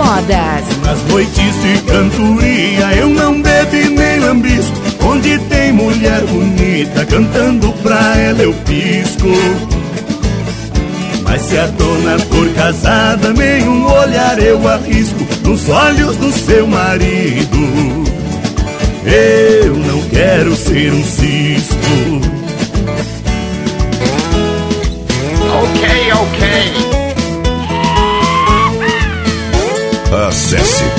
Modas. Nas noites de cantoria eu não bebo e nem lambisco. Onde tem mulher bonita cantando pra ela eu pisco. Mas se a dona for casada, nenhum olhar eu arrisco nos olhos do seu marido. Eu não quero ser um cisco. Ok. Acesse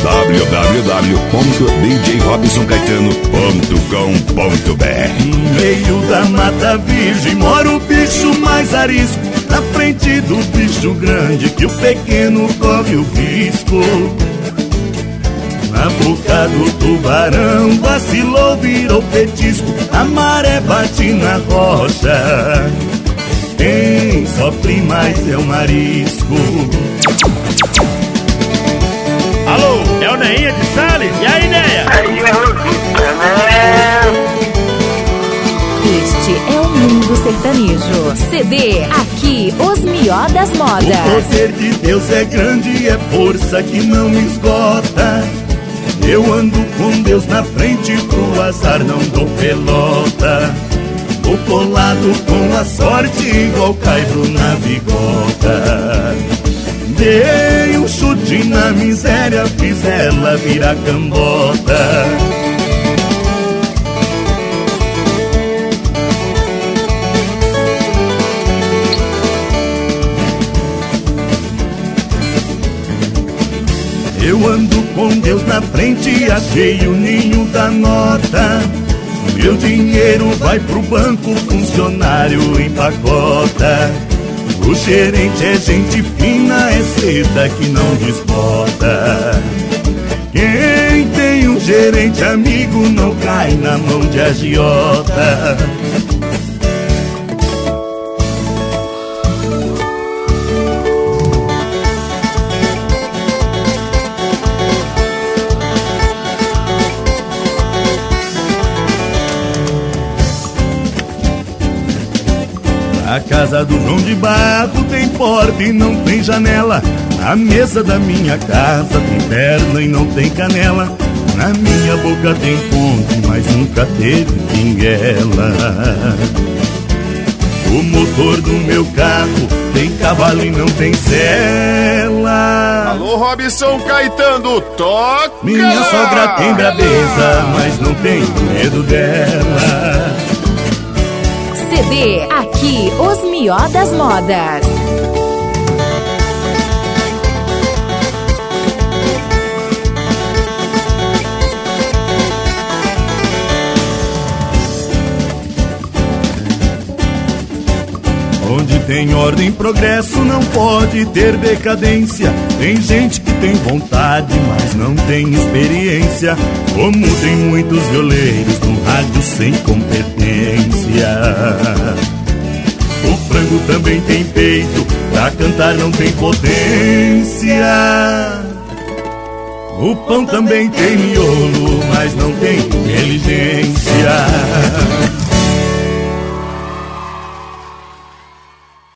www.djrobsoncaetano.com.br. No meio da mata virgem mora o bicho mais arisco. Na frente do bicho grande que o pequeno corre o risco. Na boca do tubarão vacilou, virou petisco. A maré bate na rocha. Quem sofre mais é o marisco. Alô, é o Neinha de Salles? E a ideia? Este é o Mundo Sertanejo. CD, aqui os Mió das Modas. O poder de Deus é grande, é força que não esgota. Eu ando com Deus na frente, pro azar não dou pelota. Tô colado com a sorte, igual caibro na bigota. Dei um chute na miséria, fiz ela virar cambota. Eu ando com Deus na frente, achei o ninho da nota. Meu dinheiro vai pro banco, funcionário empacota. O gerente é gente fina, é seda que não desbota. Quem tem um gerente amigo não cai na mão de agiota. A casa do João de Barro tem porta e não tem janela. A mesa da minha casa tem perna e não tem canela. Na minha boca tem ponte, mas nunca teve pinguela. O motor do meu carro tem cavalo e não tem sela. Alô, Robson Caetano, toca! Minha sogra tem brabeza, mas não tenho medo dela. CD, aqui os Mió das Modas. Onde tem ordem e progresso não pode ter decadência. Tem gente que tem vontade, mas não tem experiência. Como tem muitos violeiros no rádio sem competência. O frango também tem peito, pra cantar não tem potência. O pão também tem miolo, mas não tem inteligência.